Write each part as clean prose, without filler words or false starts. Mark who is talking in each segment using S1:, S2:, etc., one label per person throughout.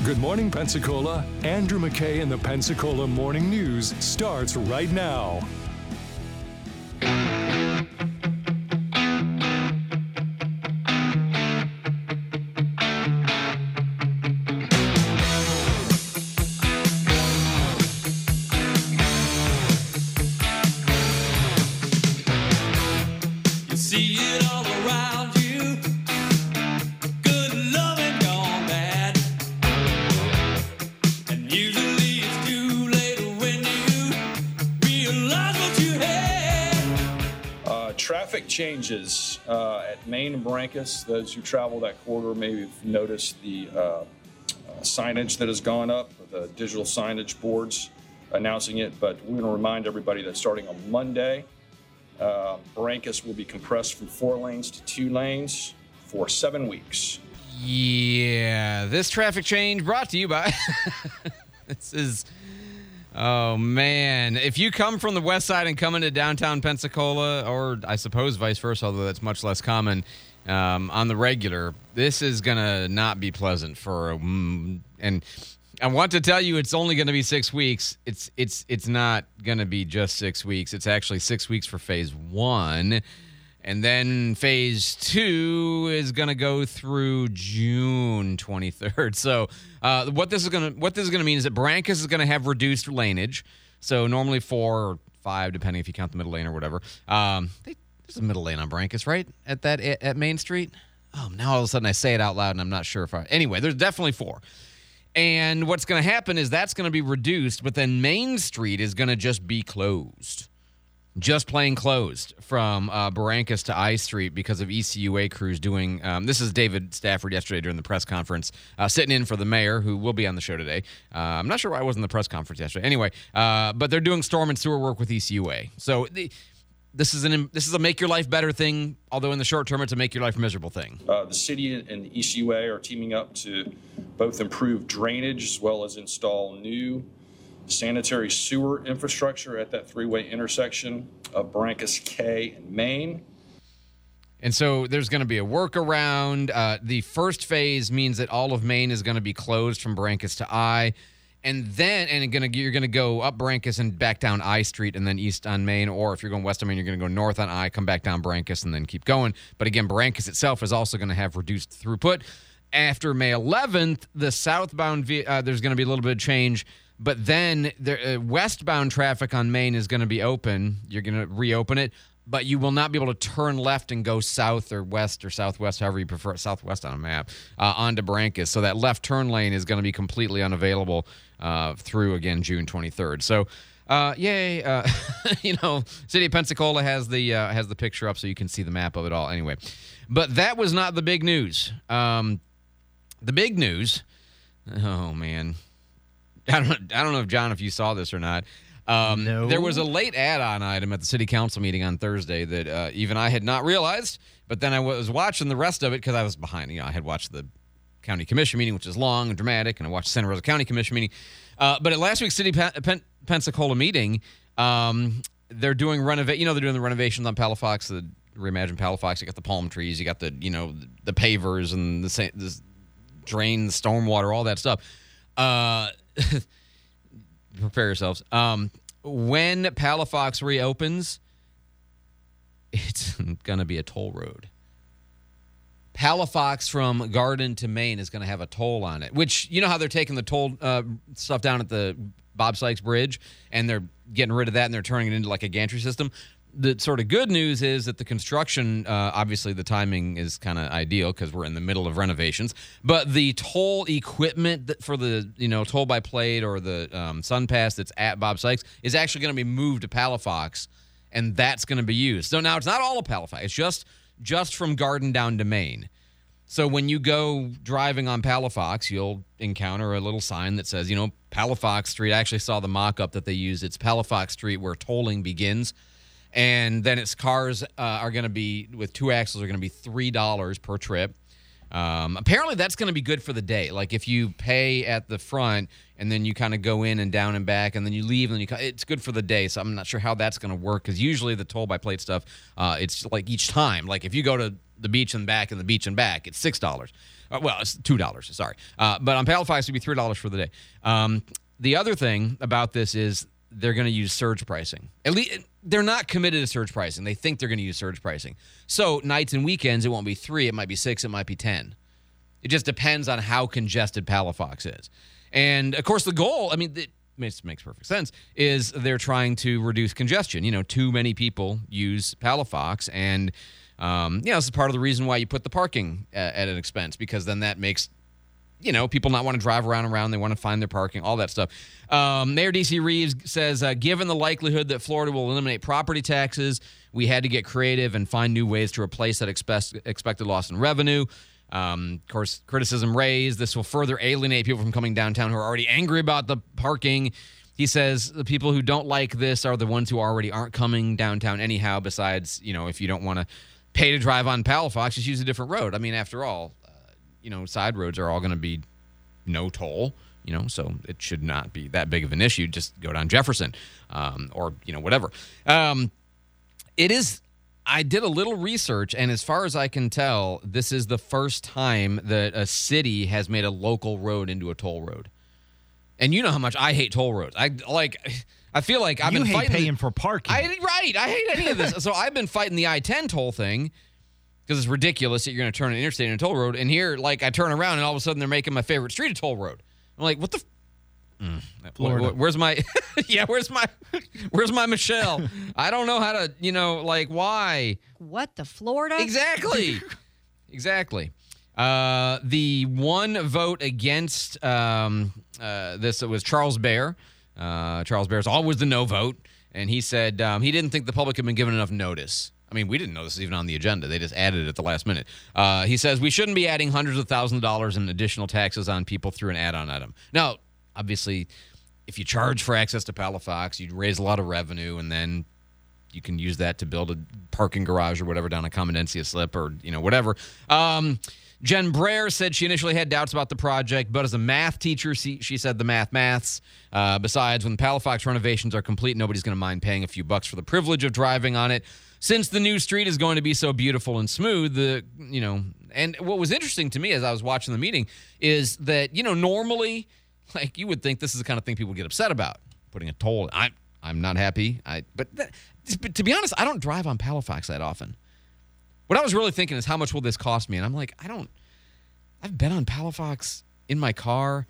S1: Good morning, Pensacola. Andrew McKay in the Pensacola Morning News starts right now.
S2: You see it all around you. Good loving gone bad. And usually it's too late when you realize what you had.
S3: Traffic changes at Main and Brancas. Those who travel that corridor may have noticed the signage that has gone up, the digital signage boards announcing it. But we're going to remind everybody that starting on Monday, Brancas will be compressed from 4 lanes to 2 lanes for 7 weeks.
S4: Yeah, this traffic change brought to you by... This is... Oh, man. If you come from the west side and come into downtown Pensacola, or I suppose vice versa, although that's much less common on the regular, this is going to not be pleasant for... and I want to tell you it's only going to be 6 weeks. It's not going to be just 6 weeks. It's actually 6 weeks for phase 1. And then phase 2 is going to go through June 23rd. So what this is going to mean is that Brancas is going to have reduced laneage. So normally 4 or 5, depending if you count the middle lane or whatever. There's a middle lane on Brancas, right? At Main Street. Oh, now all of a sudden I say it out loud and I'm not sure if I... Anyway, there's definitely 4. And what's going to happen is that's going to be reduced, but then Main Street is going to just be closed. Just plain closed from Barrancas to I Street because of ECUA crews doing... this is David Stafford yesterday during the press conference, sitting in for the mayor, who will be on the show today. I'm not sure why I wasn't in the press conference yesterday. Anyway, but they're doing storm and sewer work with ECUA. So this is a make your life better thing, although in the short term it's a make your life miserable thing.
S3: The city and the ECUA are teaming up to both improve drainage as well as install new sanitary sewer infrastructure at that 3-way intersection of Barrancas K and Main.
S4: And so there's going to be a workaround. The first phase means that all of Main is going to be closed from Barrancas to I. And then you're going to go up Barrancas and back down I Street and then east on Main. Or if you're going west on Main, you're going to go north on I, come back down Barrancas, and then keep going. But again, Barrancas itself is also going to have reduced throughput. After May 11th, the southbound, there's going to be a little bit of change. But then the westbound traffic on Main is going to be open. You're going to reopen it. But you will not be able to turn left and go south or west or southwest, however you prefer it, southwest on a map, onto Barrancas. So that left turn lane is going to be completely unavailable through, again, June 23rd. So, yay. City of Pensacola has the picture up so you can see the map of it all anyway. But that was not the big news. The big news, oh, man. I don't know if, John, if you saw this or not.
S5: No.
S4: There was a late add-on item at the city council meeting on Thursday that even I had not realized, but then I was watching the rest of it because I was behind. I had watched the county commission meeting, which is long and dramatic, and I watched Santa Rosa County Commission meeting. But at last week's City Pensacola meeting, they're doing they're doing the renovations on Palafox, the reimagined Palafox. You got the palm trees, you got the the pavers and the drain, the stormwater, all that stuff. Prepare yourselves. When Palafox reopens, it's going to be a toll road. Palafox from Garden to Main is going to have a toll on it, which, you know how they're taking the toll stuff down at the Bob Sykes Bridge, and they're getting rid of that, and they're turning it into like a gantry system. The sort of good news is that the construction, obviously the timing is kind of ideal because we're in the middle of renovations, but the toll equipment for the, toll by plate or the SunPass that's at Bob Sykes is actually going to be moved to Palafox, and that's going to be used. So now it's not all of Palafox. It's just from Garden down to Main. So when you go driving on Palafox, you'll encounter a little sign that says, Palafox Street. I actually saw the mock-up that they used. It's Palafox Street where tolling begins. And then its cars are going to be, with 2 axles, are going to be $3 per trip. Apparently, that's going to be good for the day. Like, if you pay at the front, and then you kind of go in and down and back, and then you leave, and then it's good for the day. So I'm not sure how that's going to work, because usually the toll-by-plate stuff, it's like each time. Like, if you go to the beach and back and the beach and back, it's $6. Well, it's $2, sorry. But on Palafox, it would be $3 for the day. The other thing about this is they're going to use surge pricing. At least they're not committed to surge pricing. They think they're going to use surge pricing. So nights and weekends, it won't be 3, it might be 6, it might be 10. It just depends on how congested Palafox is. And, of course, the goal, I mean, it makes perfect sense, is they're trying to reduce congestion. Too many people use Palafox, and, this is part of the reason why you put the parking at an expense, because then that makes, people not want to drive around. They want to find their parking, all that stuff. Mayor D.C. Reeves says, given the likelihood that Florida will eliminate property taxes, we had to get creative and find new ways to replace that expected loss in revenue. Of course, criticism raised. This will further alienate people from coming downtown who are already angry about the parking. He says the people who don't like this are the ones who already aren't coming downtown anyhow. Besides, if you don't want to pay to drive on Palafox, just use a different road. I mean, after all, side roads are all going to be no toll, so it should not be that big of an issue. Just go down Jefferson or, whatever. It is. I did a little research, and as far as I can tell, this is the first time that a city has made a local road into a toll road. And you know how much I hate toll roads. I feel like I've been fighting
S5: paying for parking.
S4: I hate any of this. So I've been fighting the I-10 toll thing because it's ridiculous that you're going to turn an interstate into a toll road. And here, I turn around, and all of a sudden they're making my favorite street a toll road. I'm like, what the?
S5: Florida.
S4: Where's my where's my Michelle? I don't know how to, why?
S6: What, the Florida?
S4: Exactly. The one vote against this was Charles Baer. Charles Baer's always the no vote, and he said he didn't think the public had been given enough notice. I mean, we didn't know this was even on the agenda. They just added it at the last minute. He says we shouldn't be adding hundreds of thousands of dollars in additional taxes on people through an add-on item. Now, obviously, if you charge for access to Palafox, you'd raise a lot of revenue, and then you can use that to build a parking garage or whatever down a Comendencia slip or, whatever. Jen Brayer said she initially had doubts about the project, but as a math teacher, she said the maths. Besides, when Palafox renovations are complete, nobody's going to mind paying a few bucks for the privilege of driving on it. Since the new street is going to be so beautiful and smooth, and what was interesting to me as I was watching the meeting is that, normally, you would think this is the kind of thing people get upset about, putting a toll. I'm not happy. But to be honest, I don't drive on Palafox that often. What I was really thinking is, how much will this cost me? And I'm like, I've been on Palafox in my car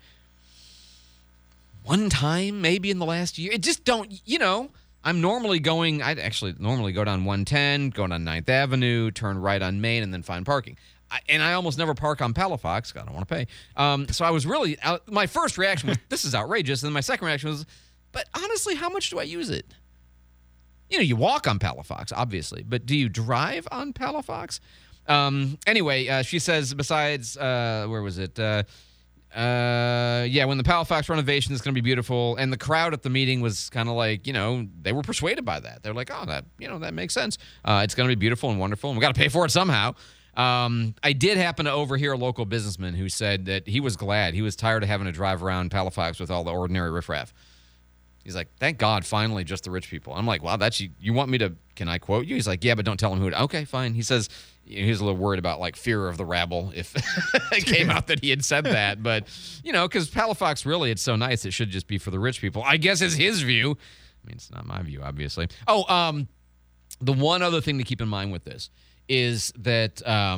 S4: one time, maybe in the last year. It just don't, I'm normally I'd actually normally go down 110, go down 9th Avenue, turn right on Main, and then find parking. And I almost never park on Palafox. I don't want to pay. So I was really, my first reaction was, this is outrageous. And then my second reaction was, but honestly, how much do I use it? You walk on Palafox, obviously, but do you drive on Palafox? Anyway, she says, besides, where was it? When the Palafox renovation is going to be beautiful, and the crowd at the meeting was kind of like, they were persuaded by that. They're like, oh, that makes sense. It's going to be beautiful and wonderful, and we got to pay for it somehow. I did happen to overhear a local businessman who said that he was glad. He was tired of having to drive around Palafox with all the ordinary riffraff. He's like, thank God, finally, just the rich people. I'm like, wow, that's you want me to, can I quote you? He's like, yeah, but don't tell him who to. Okay, fine. He says he was a little worried about, fear of the rabble if it came out that he had said that. But, because Palafox, really, it's so nice, it should just be for the rich people, I guess is his view. I mean, it's not my view, obviously. Oh, the one other thing to keep in mind with this is that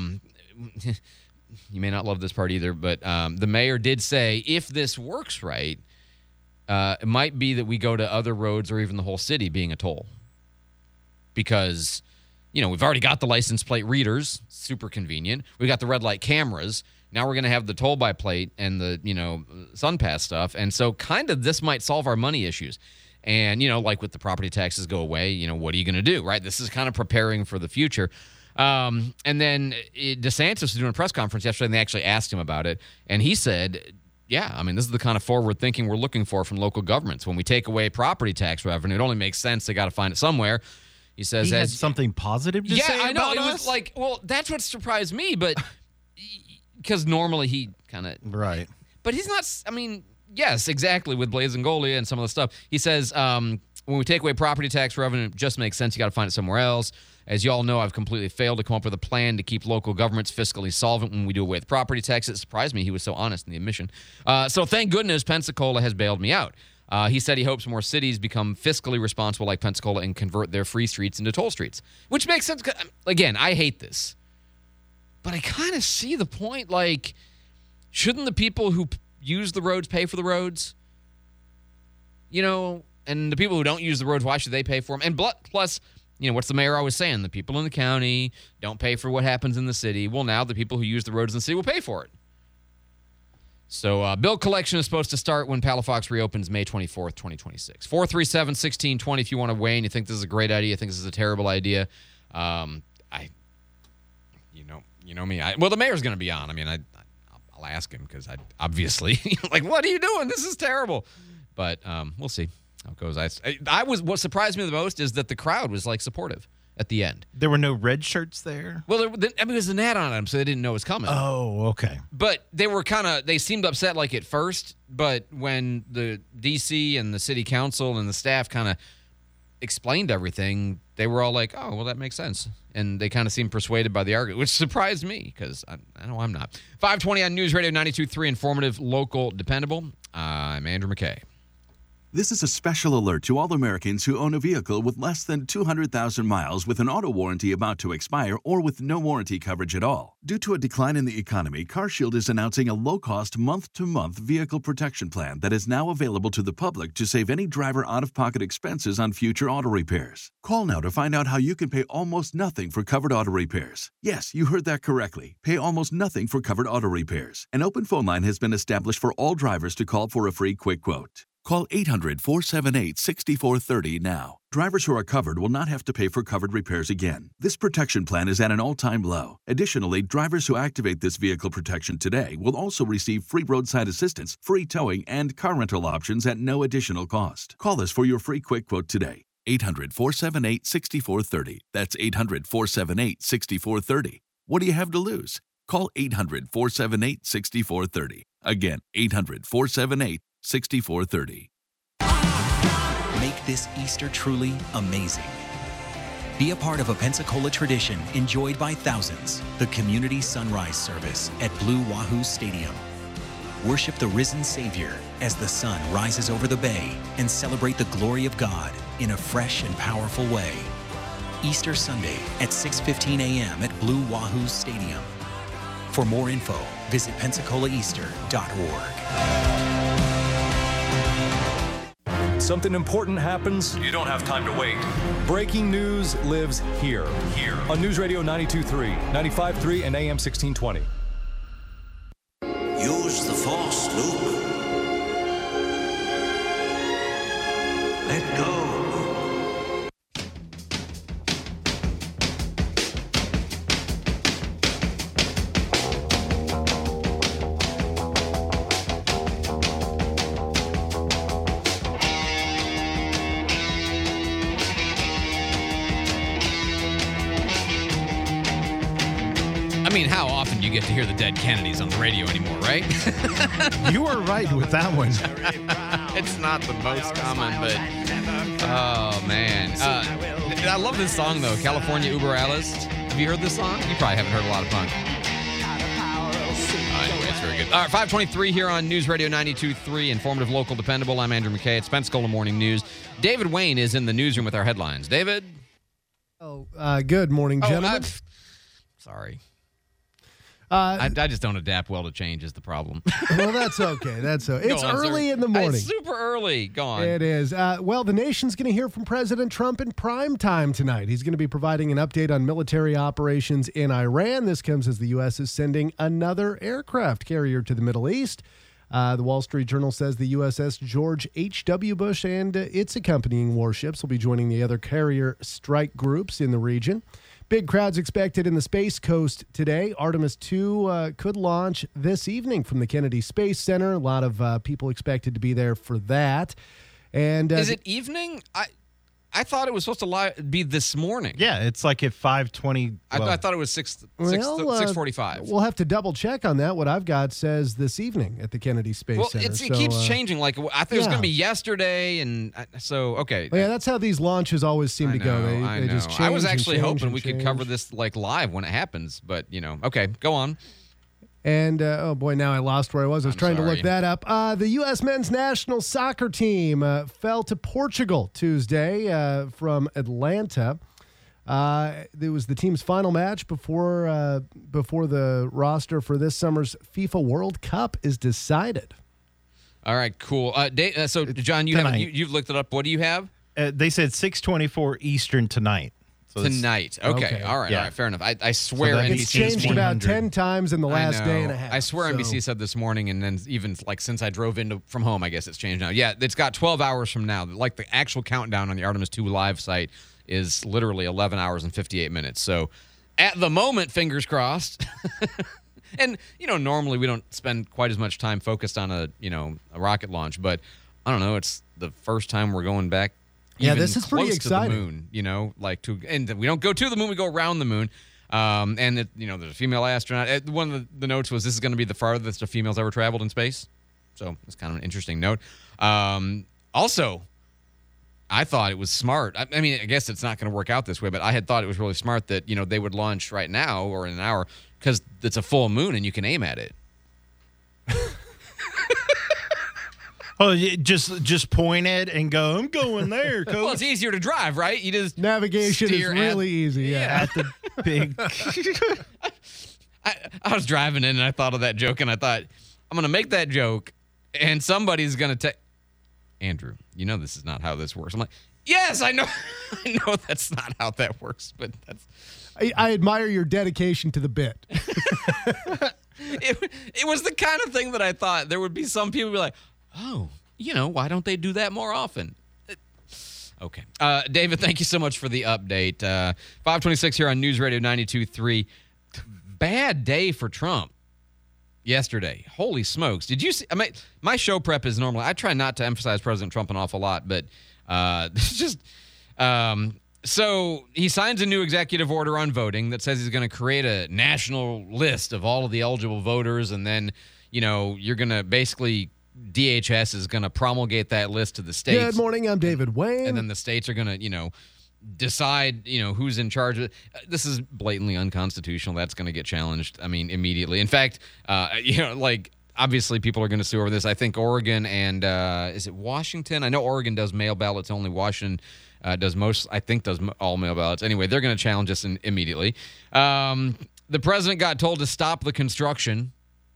S4: you may not love this part either, but the mayor did say if this works right, it might be that we go to other roads or even the whole city being a toll. Because, we've already got the license plate readers, super convenient. We got the red light cameras. Now we're going to have the toll by plate and the, SunPass stuff. And so kind of this might solve our money issues. And, with the property taxes go away, what are you going to do, right? This is kind of preparing for the future. And then DeSantis was doing a press conference yesterday, and they actually asked him about it. And he said, yeah, I mean, this is the kind of forward thinking we're looking for from local governments. When we take away property tax revenue, it only makes sense. They got to find it somewhere. He says,
S5: he had something positive to say
S4: I know.
S5: about
S4: It
S5: us?
S4: was like, well, that's what surprised me, but because normally he kind of
S5: right.
S4: But he's not. I mean, yes, exactly with Blaze and Golia and some of the stuff. He says When we take away property tax revenue, it just makes sense. You got to find it somewhere else. As you all know, I've completely failed to come up with a plan to keep local governments fiscally solvent when we do away with property tax. It surprised me he was so honest in the admission. So thank goodness Pensacola has bailed me out. He said he hopes more cities become fiscally responsible like Pensacola and convert their free streets into toll streets, which makes sense. Again, I hate this, but I kind of see the point. Like, shouldn't the people who use the roads pay for the roads? You know, and the people who don't use the roads, why should they pay for them? And plus, you know, what's the mayor always saying? The people in the county don't pay for what happens in the city. Well, now the people who use the roads in the city will pay for it. So bill collection is supposed to start when Palafox reopens May 24th, 2026. 437-1620 if you want to weigh in. You think this is a great idea. You think this is a terrible idea. You know me. Well, the mayor's going to be on. I mean, I'll ask him because I obviously, like, what are you doing? This is terrible. But we'll see how it goes. What surprised me the most is that the crowd was, like, supportive at the end.
S5: There were no red shirts there?
S4: Well, there was an ad on them, so they didn't know it was coming.
S5: Oh, okay.
S4: But they seemed upset, like, at first, but when the D.C. and the city council and the staff kind of explained everything, they were all like, oh, well, that makes sense. And they kind of seemed persuaded by the argument, which surprised me because I know I'm not. 520 on News Radio 92.3, informative, local, dependable. I'm Andrew McKay.
S6: This is a special alert to all Americans who own a vehicle with less than 200,000 miles with an auto warranty about to expire or with no warranty coverage at all. Due to a decline in the economy, CarShield is announcing a low-cost month-to-month vehicle protection plan that is now available to the public to save any driver out-of-pocket expenses on future auto repairs. Call now to find out how you can pay almost nothing for covered auto repairs. Yes, you heard that correctly. Pay almost nothing for covered auto repairs. An open phone line has been established for all drivers to call for a free quick quote. Call 800-478-6430 now. Drivers who are covered will not have to pay for covered repairs again. This protection plan is at an all-time low. Additionally, drivers who activate this vehicle protection today will also receive free roadside assistance, free towing, and car rental options at no additional cost. Call us for your free quick quote today. 800-478-6430. That's 800-478-6430. What do you have to lose? Call 800-478-6430. Again, 800-478-6430.
S7: Make this Easter truly amazing. Be a part of a Pensacola tradition enjoyed by thousands, the Community Sunrise Service at Blue Wahoo Stadium. Worship the risen Savior as the sun rises over the bay and celebrate the glory of God in a fresh and powerful way. Easter Sunday at 6:15 a.m. at Blue Wahoo Stadium. For more info, visit PensacolaEaster.org.
S1: Something important happens.
S8: You don't have time to wait.
S1: Breaking news lives here.
S8: Here.
S1: On News Radio 92.3, 95.3, and AM 1620.
S9: Use the Force, Luke. Let go.
S4: I mean, how often do you get to hear the Dead Kennedys on the radio anymore, right?
S5: You were right with that one.
S4: It's not the most common, but oh man, I love this song though, California Uber Alice. Have you heard this song? You probably haven't heard a lot of punk. Anyway, it's very good. All right, 523 here on News Radio 92.3, informative, local, dependable. I'm Andrew McKay. It's Pensacola Morning News. David Wayne is in the newsroom with our headlines. David?
S10: Good morning, gentlemen.
S4: Sorry. I just don't adapt well to change is the problem.
S10: Well, that's okay. It's early in the morning.
S4: It's super early. Go on.
S10: It is. Well, the nation's going to hear from President Trump in prime time tonight. He's going to be providing an update on military operations in Iran. This comes as the U.S. is sending another aircraft carrier to the Middle East. The Wall Street Journal says the USS George H.W. Bush and its accompanying warships will be joining the other carrier strike groups in the region. Big crowds expected in the Space Coast today. Artemis II could launch this evening from the Kennedy Space Center. A lot of people expected to be there for that. And
S4: is it evening? I thought it was supposed to be this morning.
S5: Yeah, it's like at 5:20.
S4: I thought it was 6:45.
S10: We'll have to double check on that. What I've got says this evening at the Kennedy Space Center.
S4: It keeps changing. Like I think it was going to be yesterday, and so okay.
S10: Well, yeah, that's how these launches always seem to go. They just change.
S4: I was actually hoping we
S10: change.
S4: could cover this like live when it happens, but okay, go on.
S10: And, oh, boy, now I lost where I was. I was trying to look that up. The U.S. men's national soccer team fell to Portugal Tuesday from Atlanta. It was the team's final match before the roster for this summer's FIFA World Cup is decided.
S4: All right, cool. So, John, you've looked it up. What do you have?
S5: They said 6:24 Eastern tonight. So
S4: tonight. Okay. All right. Fair enough. I swear NBC
S10: it's changed about 10 times in the last day and a half.
S4: I swear NBC said this morning, and then even like since I drove from home, I guess it's changed now. Yeah, it's got 12 hours from now. Like the actual countdown on the Artemis 2 live site is literally 11 hours and 58 minutes. So at the moment, fingers crossed. And, normally we don't spend quite as much time focused on a rocket launch, but I don't know. It's the first time we're going back.
S10: This is pretty exciting.
S4: To the moon, and we don't go to the moon, we go around the moon. And there's a female astronaut. One of the notes was this is going to be the farthest a female's ever traveled in space. So it's kind of an interesting note. Also, I thought it was smart. I mean, I guess it's not going to work out this way, but I had thought it was really smart that, they would launch right now or in an hour because it's a full moon and you can aim at it.
S5: Oh, just point it and go, I'm going there, Coach.
S4: Well, it's easier to drive, right? You just
S10: navigation is really easy. Yeah.
S5: At the big.
S4: I was driving in and I thought of that joke and I thought, I'm going to make that joke and somebody's going to take, Andrew, this is not how this works. I'm like, yes, I know. I know that's not how that works, but that's.
S10: I admire your dedication to the bit.
S4: It was the kind of thing that I thought there would be some people be like, oh, why don't they do that more often? Okay. David, thank you so much for the update. 526 here on News Radio 92.3. Bad day for Trump yesterday. Holy smokes. Did you see? I mean, my show prep is normally, I try not to emphasize President Trump an awful lot, but it's just, so he signs a new executive order on voting that says he's going to create a national list of all of the eligible voters, and then, you're going to basically, DHS is going to promulgate that list to the states.
S10: Good morning, I'm David Wayne.
S4: And then the states are going to, decide, who's in charge of it. This is blatantly unconstitutional. That's going to get challenged, immediately. In fact, obviously people are going to sue over this. I think Oregon and, is it Washington? I know Oregon does mail ballots only. Washington does all mail ballots. Anyway, they're going to challenge this immediately. The president got told to stop the construction.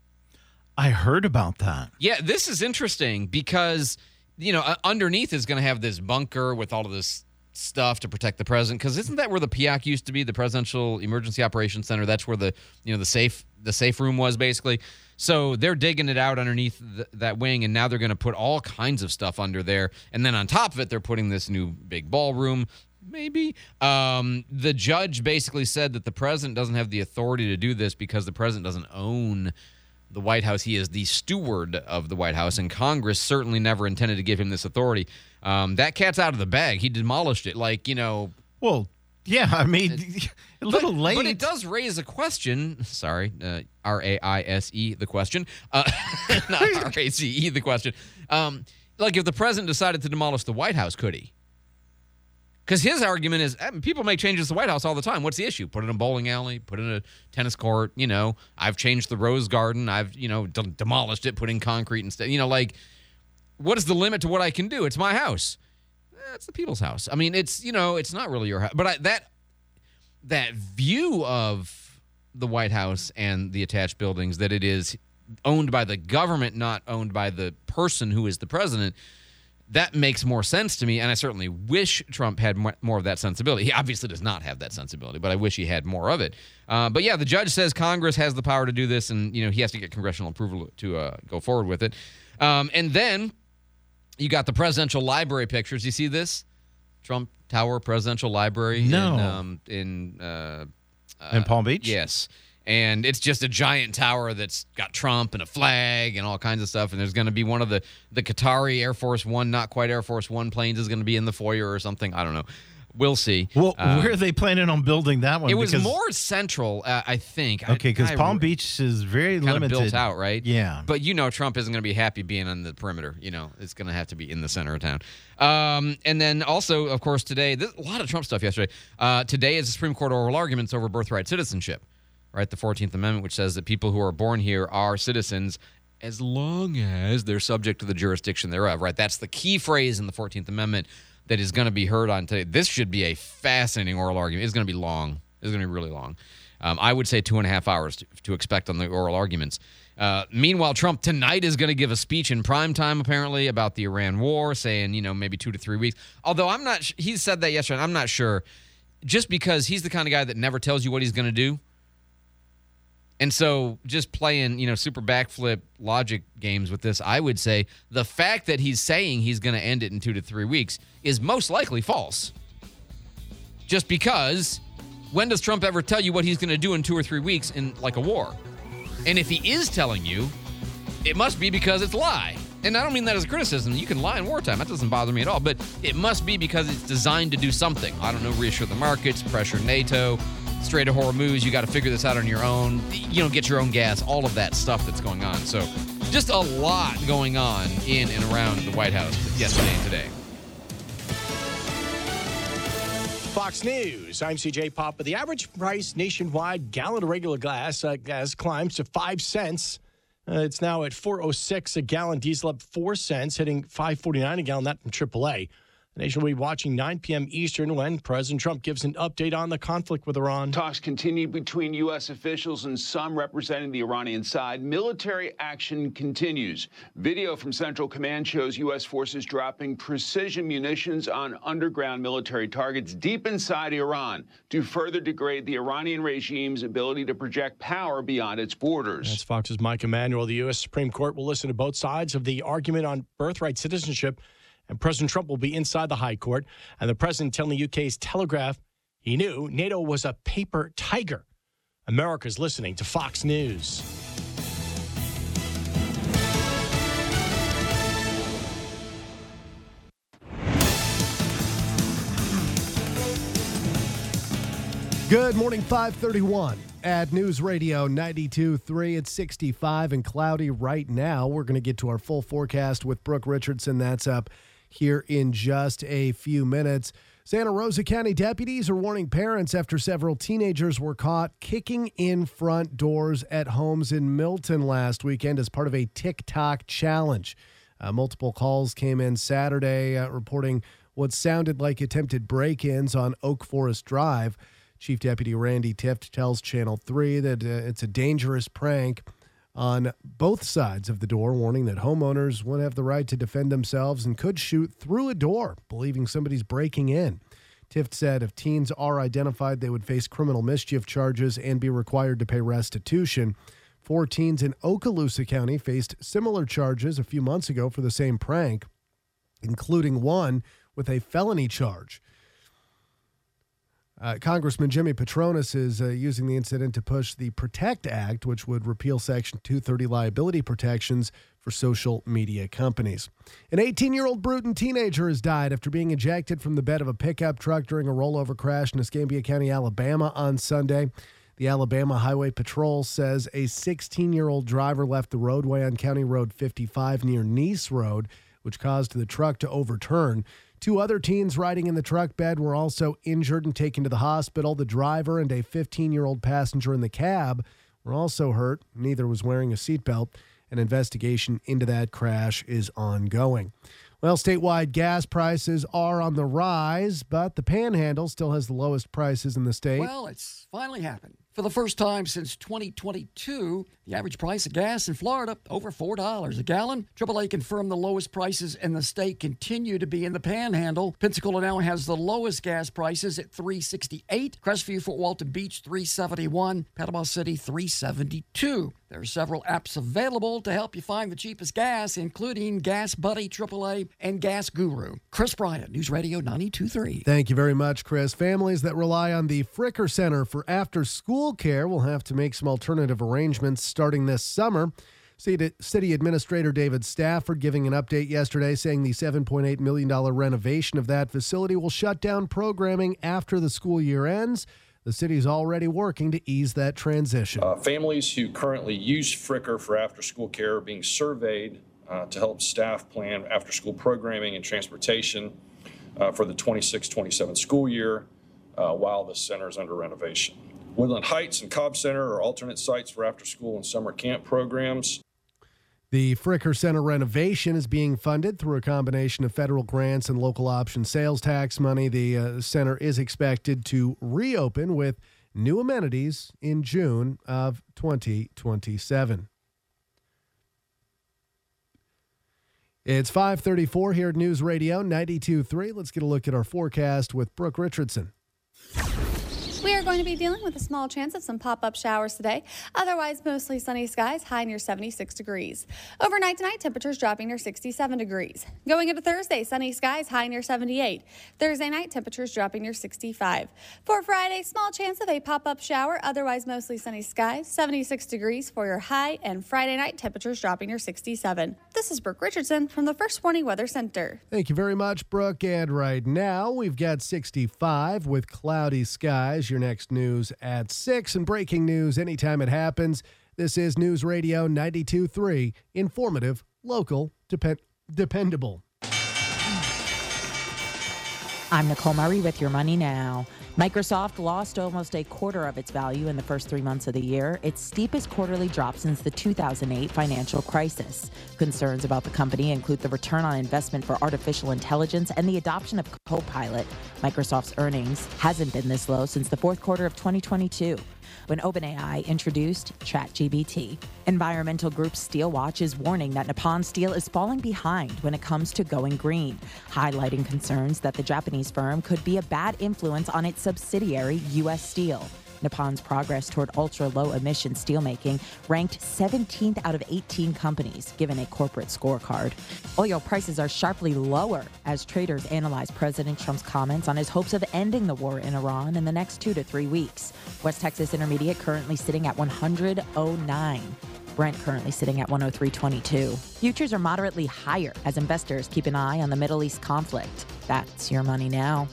S5: I heard about that.
S4: Yeah, this is interesting because, underneath is going to have this bunker with all of this stuff to protect the president. Because isn't that where the PIAC used to be, the Presidential Emergency Operations Center? That's where the safe room was, basically. So they're digging it out underneath that wing, and now they're going to put all kinds of stuff under there. And then on top of it, they're putting this new big ballroom. Maybe. The judge basically said that the president doesn't have the authority to do this because the president doesn't own the White House. He is the steward of the White House, and Congress certainly never intended to give him this authority. That cat's out of the bag. He demolished it.
S5: Well, yeah, a little late.
S4: But it does raise a question. Sorry, RAISE, the question. Not RACE, the question. If the president decided to demolish the White House, could he? Because his argument is, people make changes to the White House all the time. What's the issue? Put in a bowling alley, put in a tennis court. I've changed the Rose Garden. I've, demolished it, put in concrete instead. What is the limit to what I can do? It's my house. It's the people's house. It's, it's not really your house. But that view of the White House and the attached buildings, that it is owned by the government, not owned by the person who is the president, that makes more sense to me, and I certainly wish Trump had more of that sensibility. He obviously does not have that sensibility, but I wish he had more of it. But yeah, the judge says Congress has the power to do this, and he has to get congressional approval to go forward with it. And then you got the presidential library pictures. You see this? Trump Tower Presidential Library
S5: in Palm Beach?
S4: Yes. And it's just a giant tower that's got Trump and a flag and all kinds of stuff. And there's going to be one of the Qatari Air Force One, not quite Air Force One planes is going to be in the foyer or something. I don't know. We'll see.
S5: Well, where are they planning on building that one?
S4: It was more central, I think.
S5: Okay, because Palm Beach is very limited.
S4: Built out, right?
S5: Yeah.
S4: But Trump isn't going to be happy being on the perimeter. It's going to have to be in the center of town. And then also, of course, today, a lot of Trump stuff yesterday. Today is the Supreme Court oral arguments over birthright citizenship, right? The 14th Amendment, which says that people who are born here are citizens as long as they're subject to the jurisdiction thereof, right? That's the key phrase in the 14th Amendment that is going to be heard on today. This should be a fascinating oral argument. It's going to be long. It's going to be really long. I would say 2.5 hours to expect on the oral arguments. Meanwhile, Trump tonight is going to give a speech in prime time, apparently, about the Iran war, saying, maybe 2 to 3 weeks. Although he said that yesterday, and I'm not sure. Just because he's the kind of guy that never tells you what he's going to do. And so just playing, super backflip logic games with this, I would say the fact that he's saying he's going to end it in 2 to 3 weeks is most likely false. Just because when does Trump ever tell you what he's going to do in 2 or 3 weeks in like a war? And if he is telling you, it must be because it's a lie. And I don't mean that as a criticism. You can lie in wartime. That doesn't bother me at all. But it must be because it's designed to do something. I don't know, reassure the markets, pressure NATO, Strait of Hormuz, you got to figure this out on your own. Get your own gas, all of that stuff that's going on. So just a lot going on in and around the White House yesterday and today.
S8: Fox News, I'm CJ Papa. The average price nationwide gallon of regular gas climbs to 5 cents. It's now at $4.06 a gallon. Diesel up 4 cents, hitting $5.49 a gallon. That from AAA. The nation will be watching 9 p.m. Eastern when President Trump gives an update on the conflict with Iran.
S11: Talks continue between U.S. officials and some representing the Iranian side. Military action continues. Video from Central Command shows U.S. forces dropping precision munitions on underground military targets deep inside Iran to further degrade the Iranian regime's ability to project power beyond its borders.
S8: That's Fox's Mike Emanuel. The U.S. Supreme Court will listen to both sides of the argument on birthright citizenship. And President Trump will be inside the High Court. And the president telling the UK's Telegraph he knew NATO was a paper tiger. America's listening to Fox News.
S10: Good morning, 531 at News Radio 92.3. It's 65 and cloudy right now. We're going to get to our full forecast with Brooke Richardson. That's up here in just a few minutes. Santa Rosa County deputies are warning parents after several teenagers were caught kicking in front doors at homes in Milton last weekend as part of a TikTok challenge. Multiple calls came in Saturday reporting what sounded like attempted break-ins on Oak Forest Drive. Chief Deputy Randy Tift tells Channel 3 that it's a dangerous prank on both sides of the door, warning that homeowners would have the right to defend themselves and could shoot through a door, believing somebody's breaking in. Tift said if teens are identified, they would face criminal mischief charges and be required to pay restitution. 4 teens in Okaloosa County faced similar charges a few months ago for the same prank, including one with a felony charge. Congressman Jimmy Patronis is using the incident to push the PROTECT Act, which would repeal Section 230 liability protections for social media companies. An 18-year-old Bruton teenager has died after being ejected from the bed of a pickup truck during a rollover crash in Escambia County, Alabama on Sunday. The Alabama Highway Patrol says a 16-year-old driver left the roadway on County Road 55 near Nice Road, which caused the truck to overturn. 2 other teens riding in the truck bed were also injured and taken to the hospital. The driver and a 15-year-old passenger in the cab were also hurt. Neither was wearing a seatbelt. An investigation into that crash is ongoing. Well, statewide gas prices are on the rise, but the Panhandle still has the lowest prices in the state.
S12: Well, it's finally happened. For the first time since 2022, the average price of gas in Florida, over $4 a gallon. AAA confirmed the lowest prices in the state continue to be in the Panhandle. Pensacola now has the lowest gas prices at $3.68. Crestview, Fort Walton Beach, $3.71. Panama City, $3.72. There are several apps available to help you find the cheapest gas, including Gas Buddy, AAA, and Gas Guru. Chris Bryant, News Radio 92.3.
S10: Thank you very much, Chris. Families that rely on the Fricker Center for after-school school care will have to make some alternative arrangements starting this summer. City Administrator David Stafford giving an update yesterday saying the $7.8 million renovation of that facility will shut down programming after the school year ends. The city's already working to ease that transition.
S3: Families who currently use Fricker for after-school care are being surveyed to help staff plan after-school programming and transportation for the 26-27 school year while the center is under renovation. Woodland Heights and Cobb Center are alternate sites for after-school and summer camp programs.
S10: The Fricker Center renovation is being funded through a combination of federal grants and local option sales tax money. The center is expected to reopen with new amenities in June of 2027. It's 5:34 here at News Radio 92.3. Let's get a look at our forecast with Brooke Richardson.
S13: We are going to be dealing with a small chance of some pop-up showers today. Otherwise, mostly sunny skies, high near 76 degrees. Overnight tonight, temperatures dropping near 67 degrees. Going into Thursday, sunny skies, high near 78. Thursday night, temperatures dropping near 65. For Friday, small chance of a pop-up shower. Otherwise, mostly sunny skies, 76 degrees for your high. And Friday night, temperatures dropping near 67. This is Brooke Richardson from the First Warning Weather Center.
S10: Thank you very much, Brooke. And right now, we've got 65 with cloudy skies. Your next news at 6 and breaking news anytime it happens. This is News Radio 92.3, informative, local, dependable.
S14: I'm Nicole Murray with Your Money Now. Microsoft lost almost a quarter of its value in the first 3 months of the year, its steepest quarterly drop since the 2008 financial crisis. Concerns about the company include the return on investment for artificial intelligence and the adoption of Copilot. Microsoft's earnings hasn't been this low since the fourth quarter of 2022, when OpenAI introduced ChatGPT. Environmental group Steelwatch is warning that Nippon Steel is falling behind when it comes to going green, highlighting concerns that the Japanese firm could be a bad influence on its subsidiary, U.S. Steel. Nippon's progress toward ultra-low emission steelmaking ranked 17th out of 18 companies, given a corporate scorecard. Oil prices are sharply lower as traders analyze President Trump's comments on his hopes of ending the war in Iran in the next 2 to 3 weeks. West Texas Intermediate currently sitting at 100.09. Brent currently sitting at 103.22. Futures are moderately higher as investors keep an eye on the Middle East conflict. That's Your Money Now.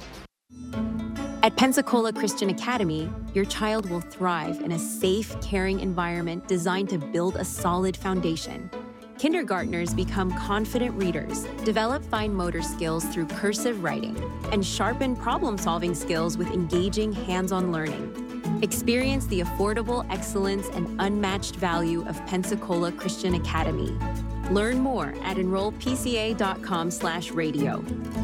S15: At Pensacola Christian Academy, your child will thrive in a safe, caring environment designed to build a solid foundation. Kindergartners become confident readers, develop fine motor skills through cursive writing, and sharpen problem-solving skills with engaging hands-on learning. Experience the affordable excellence and unmatched value of Pensacola Christian Academy. Learn more at enrollpca.com/radio.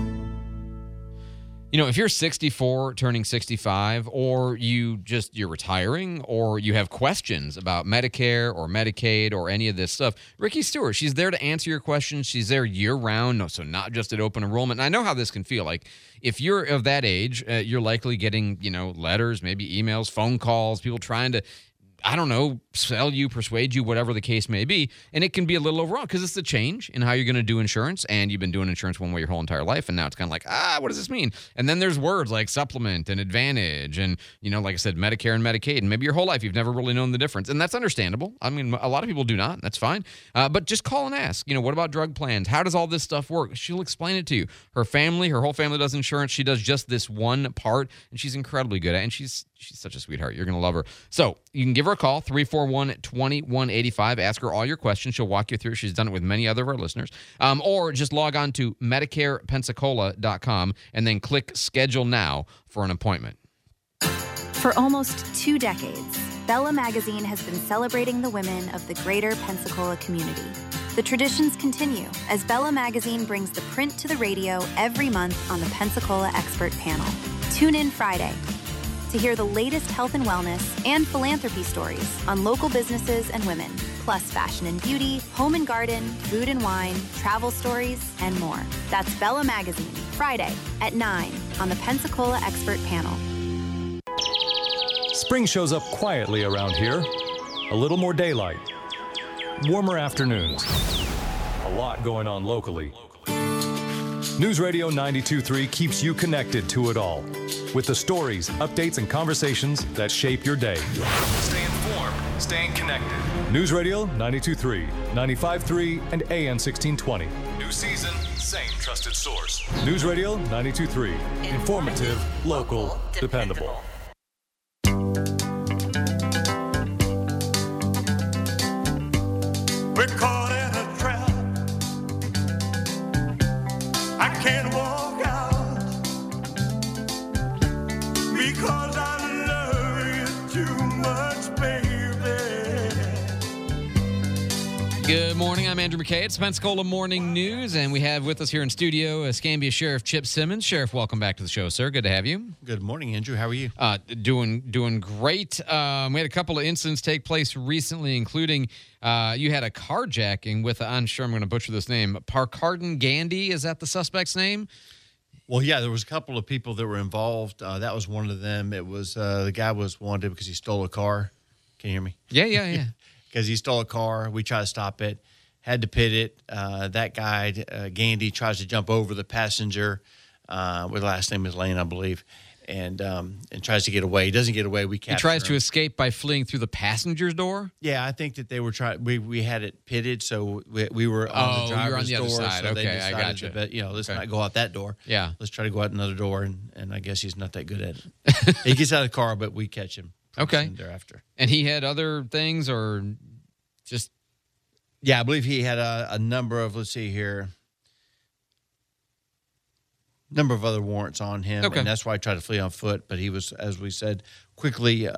S4: You know, if you're 64 turning 65, or you're retiring, or you have questions about Medicare or Medicaid or any of this stuff, Ricky Stewart, she's there to answer your questions. She's there year-round, so not just at open enrollment. And I know how this can feel. Like, if you're of that age, you're likely getting, letters, maybe emails, phone calls, people trying to, sell you, persuade you, whatever the case may be. And it can be a little overwhelming because it's a change in how you're going to do insurance. And you've been doing insurance one way your whole entire life. And now it's kind of like, what does this mean? And then there's words like supplement and advantage and, like I said, Medicare and Medicaid. And maybe your whole life you've never really known the difference. And that's understandable. I mean, a lot of people do not. That's fine. But just call and ask, what about drug plans? How does all this stuff work? She'll explain it to you. Her whole family does insurance. She does just this one part. And she's incredibly good at it. And she's such a sweetheart. You're going to love her. So you can give her a call, 341-2185. Ask her all your questions. She'll walk you through. She's done it with many other of our listeners. Or just log on to MedicarePensacola.com and then click Schedule Now for an appointment.
S16: For almost 2 decades, Bella Magazine has been celebrating the women of the greater Pensacola community. The traditions continue as Bella Magazine brings the print to the radio every month on the Pensacola Expert Panel. Tune in Friday to hear the latest health and wellness and philanthropy stories on local businesses and women, plus fashion and beauty, home and garden, food and wine, travel stories, and more. That's Bella Magazine, Friday at 9 on the Pensacola Expert Panel.
S1: Spring shows up quietly around here. A little more daylight, warmer afternoons, a lot going on locally. News Radio 92.3 keeps you connected to it all with the stories, updates, and conversations that shape your day. Stay informed, staying connected. News Radio 92.3, 95.3, and AM 1620. New season, same trusted source. News Radio 92.3, informative, local, dependable.
S9: We're caught in a trap. I can't walk out because I love you too much, baby.
S4: Good morning. I'm Andrew McKay. It's Pensacola Morning News, and we have with us here in studio Escambia Sheriff Chip Simmons. Sheriff, welcome back to the show, sir. Good to have you.
S5: Good morning, Andrew. How are you?
S4: Doing great. We had a couple of incidents take place recently, including you had a carjacking with, I'm sure I'm going to butcher this name, Parkardin Gandhi. Is that the suspect's name?
S5: Well, yeah, there was a couple of people that were involved. That was one of them. It was the guy was wanted because he stole a car. Can you hear me?
S4: Yeah.
S5: Because he stole a car. We tried to stop it, had to pit it. That guy, Gandhi, tries to jump over the passenger. With last name is Lane, I believe, and tries to get away. He doesn't get away. We capture him.
S4: He tries to escape by fleeing through the passenger's door?
S5: Yeah, I think that they were trying. We had it pitted, so we were on the driver's
S4: you're on the
S5: door.
S4: other side.
S5: So
S4: Okay,
S5: they
S4: I
S5: decided
S4: gotcha.
S5: to, let's not go out that door.
S4: Yeah.
S5: Let's try to go out another door, and I guess he's not that good at it. He gets out of the car, but we catch him.
S4: Okay.
S5: Thereafter.
S4: And he had other things or just...
S5: Yeah, I believe he had a number of, let's see here, number of other warrants on him.
S4: Okay.
S5: And that's why I tried to flee on foot. But he was, as we said, quickly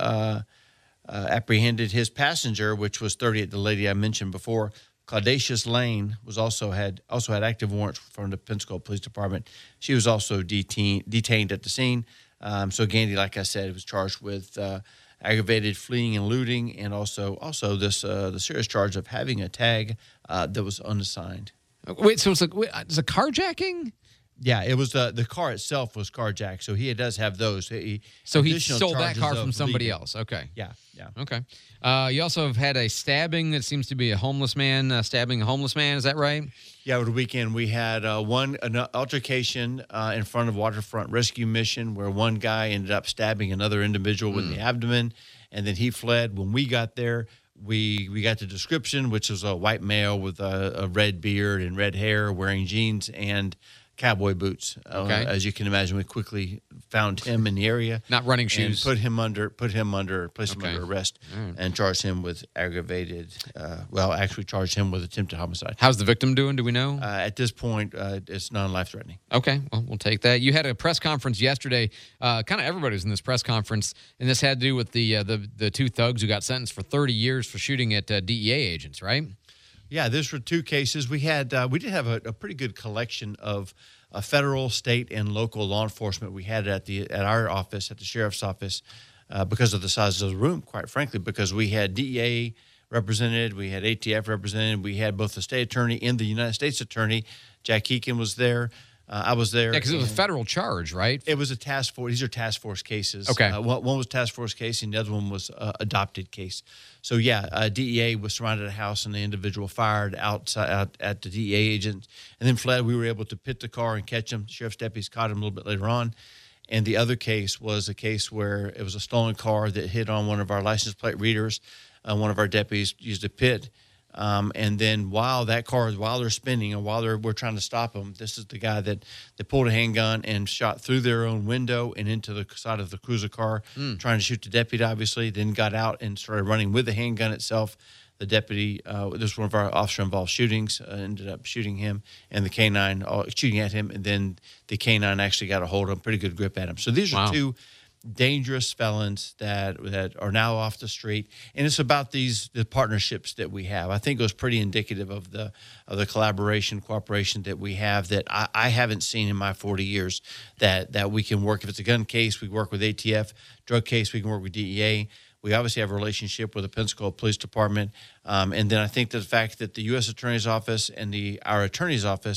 S5: apprehended. His passenger, which was 30, the lady I mentioned before, Claudacious Lane, was also had active warrants from the Pensacola Police Department. She was also detained at the scene. So Gandhi, like I said, was charged with aggravated fleeing and looting, and also this the serious charge of having a tag that was unassigned.
S4: Wait, so it's a carjacking?
S5: Yeah, it was the car itself was carjacked, so he does have those.
S4: So he
S5: additional
S4: stole that
S5: charges
S4: car
S5: of
S4: from somebody
S5: leaving.
S4: else. Okay.
S5: Yeah.
S4: Okay. You also have had a stabbing that seems to be a homeless man stabbing a homeless man. Is that right? Yeah,
S5: over the weekend we had an altercation in front of Waterfront Rescue Mission where one guy ended up stabbing another individual with the abdomen, and then he fled. When we got there, we got the description, which was a white male with a red beard and red hair, wearing jeans and cowboy boots.
S4: Okay.
S5: As you can imagine, we quickly found him in the area.
S4: Not running shoes.
S5: And placed him under arrest and charged him with aggravated, charged him with attempted homicide.
S4: How's the victim doing? Do we know?
S5: At this point, it's non-life-threatening.
S4: Okay, well, we'll take that. You had a press conference yesterday. Kind of everybody was in this press conference, and this had to do with the two thugs who got sentenced for 30 years for shooting at DEA agents, right?
S5: Yeah, these were two cases. We did have a pretty good collection of federal, state, and local law enforcement. We had at our office, at the sheriff's office, because of the size of the room. Quite frankly, because we had DEA represented, we had ATF represented, we had both the state attorney and the United States attorney. Jack Eakin was there. I was there.
S4: Yeah, because it was a federal charge, right?
S5: It was a task force. These are task force cases.
S4: Okay.
S5: One was task force case, and the other one was adopted case. So DEA was surrounded a house, and the individual fired out at the DEA agent, and then fled. We were able to pit the car and catch him. Sheriff's deputies caught him a little bit later on. And the other case was a case where it was a stolen car that hit on one of our license plate readers. One of our deputies used a pit. And then while they're spinning and while we're trying to stop them, this is the guy that pulled a handgun and shot through their own window and into the side of the cruiser car, trying to shoot the deputy, obviously, then got out and started running with the handgun itself. The deputy, this was one of our officer-involved shootings, ended up shooting him and the canine, shooting at him, and then the canine actually got a hold of him, pretty good grip at him. So these are two dangerous felons that are now off the street, and it's about the partnerships that we have. I think it was pretty indicative of the collaboration, cooperation that we have that I haven't seen in my 40 years. That we can work. If it's a gun case, we work with ATF. Drug case, we can work with DEA. We obviously have a relationship with the Pensacola Police Department, and then I think the fact that the U.S. Attorney's Office and our Attorney's Office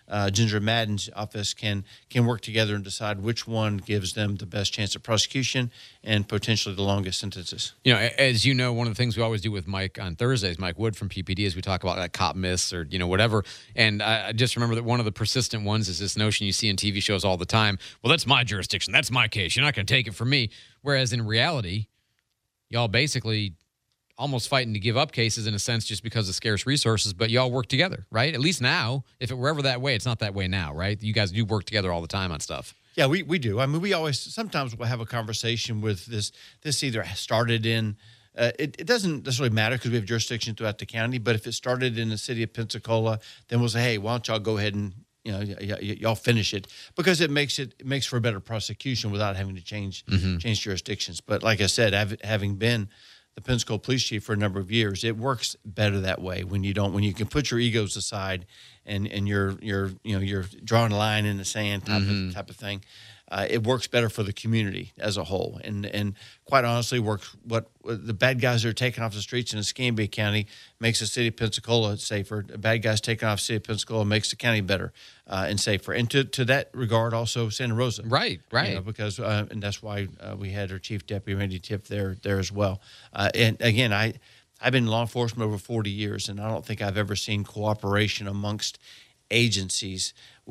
S5: Ginger Madden's office can work together and decide which one gives them the best chance of prosecution and potentially the longest sentences.
S4: You know, as you know, one of the things we always do with Mike on Thursdays, Mike Wood from PPD, is we talk about like cop myths or, you know, whatever. And I just remember that one of the persistent ones is this notion you see in TV shows all the time. Well, that's my jurisdiction. That's my case. You're not going to take it from me. Whereas in reality, y'all basically almost fighting to give up cases in a sense just because of scarce resources, but y'all work together, right? At least now. If it were ever that way, it's not that way now, right? You guys do work together all the time on stuff.
S5: Yeah, we do. I mean, we always, sometimes we'll have a conversation with this either started in, it doesn't necessarily matter because we have jurisdiction throughout the county, but if it started in the city of Pensacola, then we'll say, hey, why don't y'all go ahead and, you know, y'all finish it, because it makes for a better prosecution without having to change jurisdictions. But like I said, having been the Pensacola police chief for a number of years, it works better that way when you can put your egos aside and you're drawing a line in the sand type of thing. It works better for the community as a whole, and quite honestly, works what the bad guys that are taken off the streets in Escambia County makes the city of Pensacola safer. The bad guys taken off the city of Pensacola makes the county better and safer. And to that regard, also Santa Rosa,
S4: right,
S5: you know, because and that's why we had our chief deputy Randy Tipp there as well. And again, I've been in law enforcement over 40 years, and I don't think I've ever seen cooperation amongst agencies.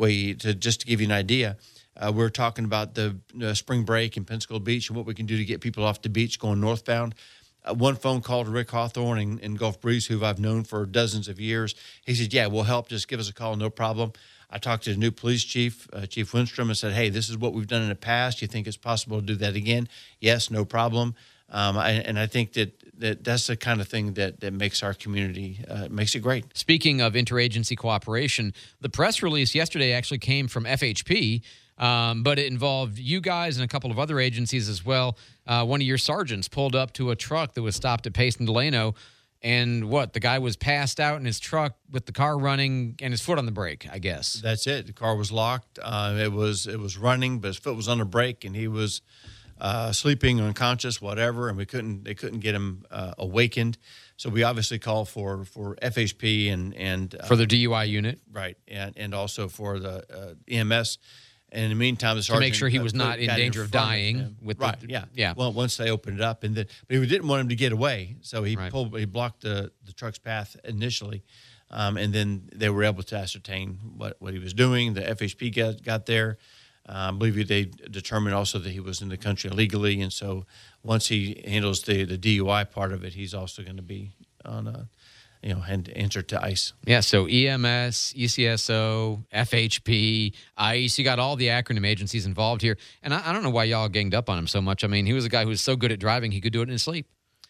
S5: Just to give you an idea. We're talking about the spring break in Pensacola Beach and what we can do to get people off the beach going northbound. One phone call to Rick Hawthorne in Gulf Breeze, who I've known for dozens of years. He said, yeah, we'll help. Just give us a call. No problem. I talked to the new police chief, Chief Winstrom, and said, hey, this is what we've done in the past. You think it's possible to do that again? Yes, no problem. And I think that's the kind of thing that makes our community, makes it great.
S4: Speaking of interagency cooperation, the press release yesterday actually came from FHP, but it involved you guys and a couple of other agencies as well. One of your sergeants pulled up to a truck that was stopped at Payson Delano, and the guy was passed out in his truck with the car running and his foot on the brake, I guess.
S5: That's it. The car was locked. It was running, but his foot was on the brake, and he was sleeping, unconscious, whatever, and they couldn't get him awakened. So we obviously call for FHP and
S4: for the DUI unit,
S5: right, and also for the EMS. And in the meantime, the sergeant
S4: to make sure he was not in danger of dying.
S5: Well, once they opened it up, but we didn't want him to get away, so he blocked the truck's path initially, and then they were able to ascertain what he was doing. The FHP got there. I believe they determined also that he was in the country illegally, and so once he handles the DUI part of it, he's also going to be on and answer to ICE.
S4: Yeah, so EMS, ECSO, FHP, ICE, you got all the acronym agencies involved here. And I don't know why y'all ganged up on him so much. I mean, he was a guy who was so good at driving, he could do it in his sleep.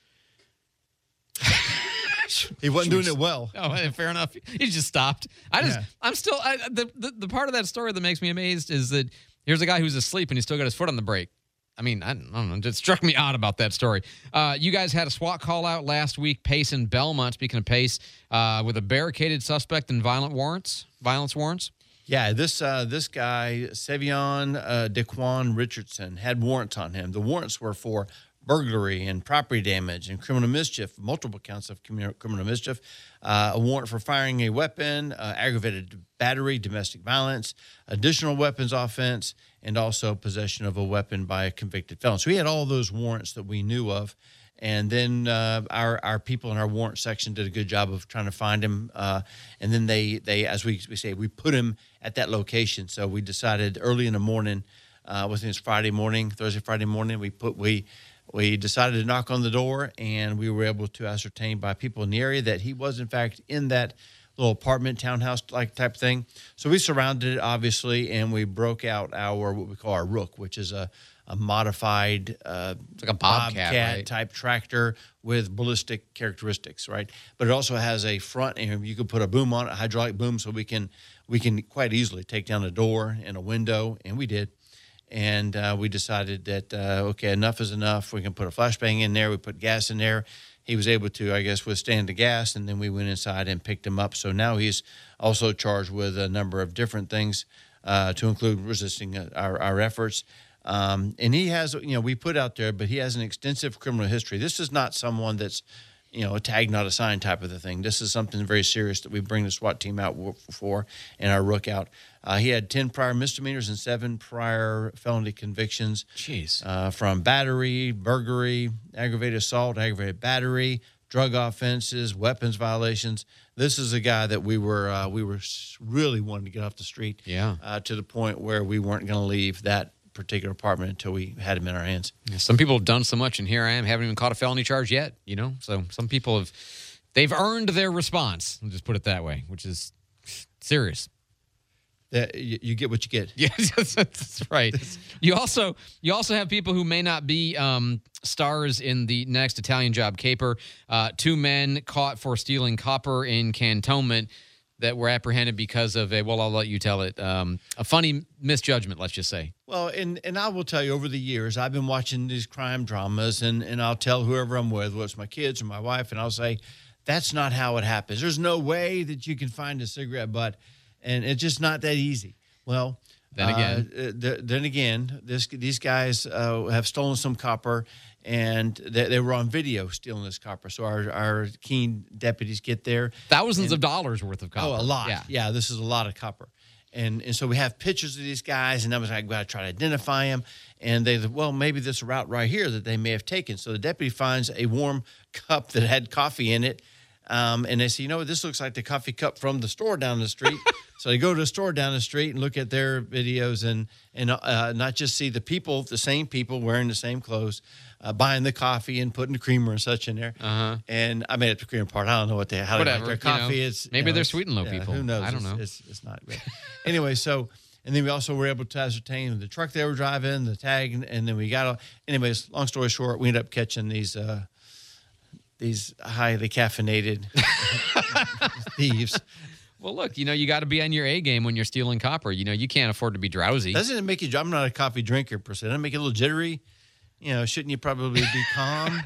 S5: He wasn't doing it well.
S4: Oh, fair enough. He just stopped. I'm still, the part of that story that makes me amazed is that here's a guy who's asleep and he's still got his foot on the brake. I mean, I don't know. It struck me odd about that story. You guys had a SWAT call out last week, Pace and Belmont, speaking of Pace, with a barricaded suspect and violence warrants.
S5: Yeah, this guy, Sevion Dequan Richardson, had warrants on him. The warrants were for burglary and property damage and criminal mischief, multiple counts of criminal mischief, a warrant for firing a weapon, aggravated battery, domestic violence, additional weapons offense, and also possession of a weapon by a convicted felon. So he had all those warrants that we knew of. And then our people in our warrant section did a good job of trying to find him. And then they as we say, we put him at that location. So we decided early in the morning, Thursday, Friday morning, we decided to knock on the door, and we were able to ascertain by people in the area that he was, in fact, in that little apartment, townhouse-like type thing. So we surrounded it, obviously, and we broke out what we call our Rook, which is a modified
S4: it's like a Bobcat
S5: type tractor with ballistic characteristics, right? But it also has a front, and you could put a boom on it, a hydraulic boom, so we can quite easily take down a door and a window, and we did. And we decided that, enough is enough. We can put a flashbang in there. We put gas in there. He was able to, I guess, withstand the gas, and then we went inside and picked him up. So now he's also charged with a number of different things to include resisting our efforts. And he has, we put out there, but he has an extensive criminal history. This is not someone that's, a tag, not a sign type of a thing. This is something very serious that we bring the SWAT team out for and our rook out. He had 10 prior misdemeanors and 7 prior felony convictions.
S4: Jeez.
S5: From battery, burglary, aggravated assault, aggravated battery, drug offenses, weapons violations. This is a guy that we were really wanting to get off the street.
S4: Yeah.
S5: To the point where we weren't going to leave that particular apartment until we had him in our hands.
S4: Yeah, some people have done so much, and here I am, haven't even caught a felony charge yet. So some people they've earned their response. I'll just put it that way, which is serious.
S5: That you get what you get.
S4: Yes, that's right. You also have people who may not be stars in the next Italian Job caper. 2 men caught for stealing copper in cantonment that were apprehended because of I'll let you tell it, a funny misjudgment, let's just say.
S5: Well, and I will tell you, over the years, I've been watching these crime dramas, and I'll tell whoever I'm with, whether it's my kids or my wife, and I'll say, that's not how it happens. There's no way that you can find a cigarette butt, and it's just not that easy. Well, then again, these guys have stolen some copper, and they were on video stealing this copper. So our keen deputies get there.
S4: Thousands of dollars worth of copper.
S5: Oh, a lot.
S4: Yeah,
S5: this is a lot of copper. And so we have pictures of these guys, and I was like, I got to try to identify them. And they said, well, maybe this route right here that they may have taken. So the deputy finds a warm cup that had coffee in it. And they say, this looks like the coffee cup from the store down the street. So they go to the store down the street and look at their videos and not just see the same people wearing the same clothes, buying the coffee and putting the creamer and such in there.
S4: Uh-huh.
S5: And I made up the creamer part. I don't know how they like their coffee. It's
S4: maybe they're sweet and low people.
S5: Who knows?
S4: I don't know.
S5: It's not great. Anyway, and then we also were able to ascertain the truck they were driving, the tag, and then we got. Anyways, long story short, we ended up catching these highly caffeinated thieves.
S4: Well, look, you got to be on your A game when you're stealing copper. You can't afford to be drowsy.
S5: Doesn't it make you? I'm not a coffee drinker per se. Doesn't it make you a little jittery? Shouldn't you probably be calm?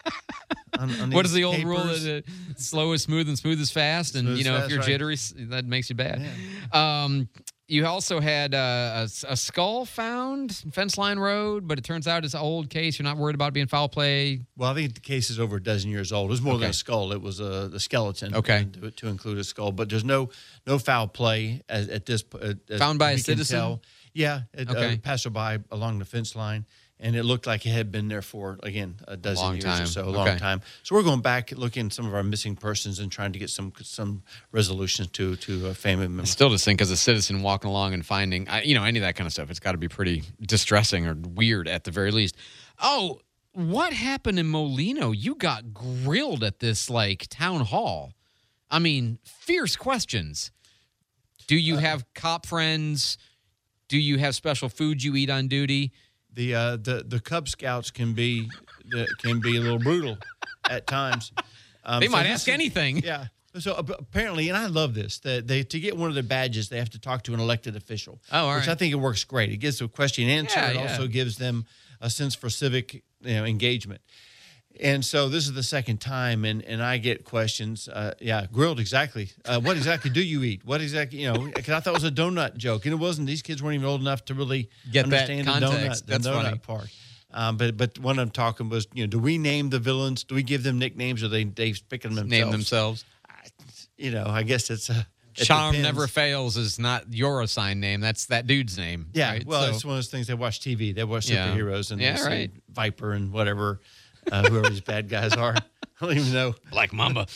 S5: on
S4: what is the old
S5: capers?
S4: rule that slow is smooth and smooth is fast? And, if you're jittery, that makes you bad. Yeah. You also had a skull found, Fence Line Road, but it turns out it's an old case. You're not worried about it being foul play?
S5: Well, I think the case is over a dozen years old. It was more than a skull. It was the skeleton.
S4: Okay.
S5: To include a skull. But there's no foul play at this point.
S4: Found by a citizen?
S5: Tell. Yeah.
S4: Okay.
S5: Passerby along the fence line. And it looked like it had been there for, again, a dozen years or so, a long time. So we're going back, looking at some of our missing persons and trying to get some resolutions to family members.
S4: I still just think as a citizen walking along and finding, any of that kind of stuff, it's got to be pretty distressing or weird at the very least. Oh, what happened in Molino? You got grilled at this, town hall. I mean, fierce questions. Do you have cop friends? Do you have special food you eat on duty?
S5: The Cub Scouts can be a little brutal at times.
S4: They might ask anything.
S5: Yeah. So apparently, and I love this, that to get one of their badges, they have to talk to an elected official.
S4: Oh, all
S5: which
S4: right.
S5: I think it works great. It gives a question and answer. It also gives them a sense for civic engagement. And so this is the second time, and I get questions. Grilled exactly. What exactly do you eat? What exactly, because I thought it was a donut joke, and it wasn't. These kids weren't even old enough to really
S4: get
S5: understand
S4: that context.
S5: the donut part. But one of them talking was, do we name the villains? Do we give them nicknames, or they pick them themselves?
S4: Name themselves.
S5: I guess it's
S4: Charm Never Fails is not your assigned name. That's that dude's name.
S5: Yeah.
S4: Right?
S5: Well, it's one of those things. They watch TV. They watch superheroes, and they say Viper and whatever. Whoever these bad guys are. I don't even know.
S4: Black Mamba.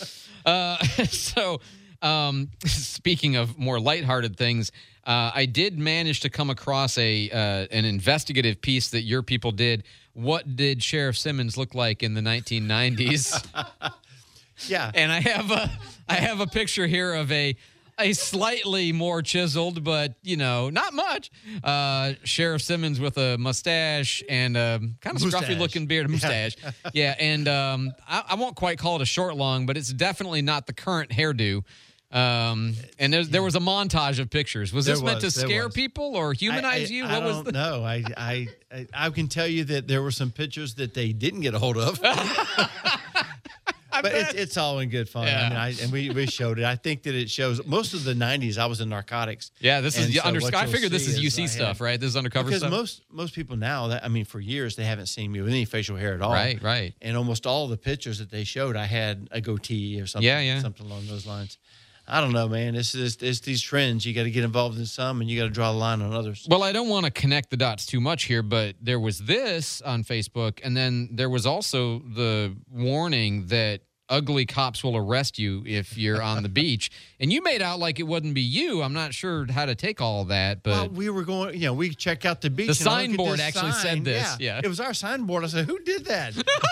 S4: Speaking of more lighthearted things, I did manage to come across an investigative piece that your people did. What did Sheriff Simmons look like in the 1990s?
S5: Yeah.
S4: And I have a picture here of a slightly more chiseled, but, not much, Sheriff Simmons with a mustache and a kind of scruffy-looking beard, a mustache. Yeah, and I won't quite call it a short long, but it's definitely not the current hairdo. And there was a montage of pictures. Was this meant to scare people or humanize you?
S5: I don't know. I can tell you that there were some pictures that they didn't get a hold of. But it's all in good fun.
S4: Yeah.
S5: I mean, we showed it. I think that it shows most of the 90s. I was in narcotics.
S4: Yeah, this is
S5: And so
S4: I
S5: what
S4: figured
S5: you'll
S4: this is
S5: see
S4: UC stuff, right? This is undercover
S5: because
S4: stuff.
S5: most people now, for years they haven't seen me with any facial hair at all.
S4: Right.
S5: And almost all the pictures that they showed, I had a goatee or something.
S4: Yeah.
S5: Something along those lines. I don't know, man. It's these trends. You got to get involved in some, and you got to draw the line on others.
S4: Well, I don't want to connect the dots too much here, but there was this on Facebook, and then there was also the warning that ugly cops will arrest you if you're on the beach. And you made out like it wouldn't be you. I'm not sure how to take all that, but
S5: well, we were going. We check out the beach.
S4: the
S5: and I look at
S4: signboard
S5: this
S4: actually
S5: sign.
S4: said this. Yeah.
S5: It was our signboard. I said, "Who did that?"